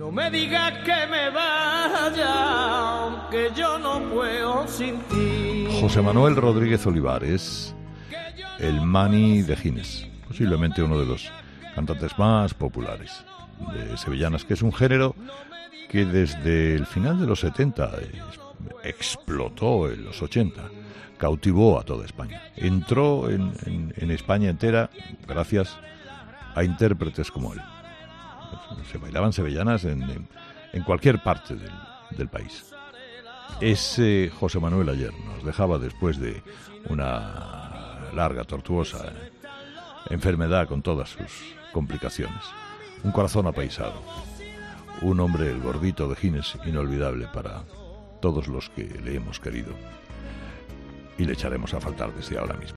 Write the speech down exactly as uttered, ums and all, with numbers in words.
No me digas que me vaya, aunque yo no puedo sin ti. José Manuel Rodríguez Olivares, el Mani de Gines, posiblemente uno de los cantantes más populares de sevillanas, que es un género que desde el final de los setenta explotó en los ochenta, cautivó a toda España. Entró en, en, en España entera gracias a intérpretes como él. Se bailaban sevillanas en, en, en cualquier parte del, del país. Ese José Manuel ayer nos dejaba después de una larga, tortuosa enfermedad con todas sus complicaciones. Un corazón apaisado. Un hombre, el gordito de Gines, inolvidable para todos los que le hemos querido. Y le echaremos a faltar desde ahora mismo.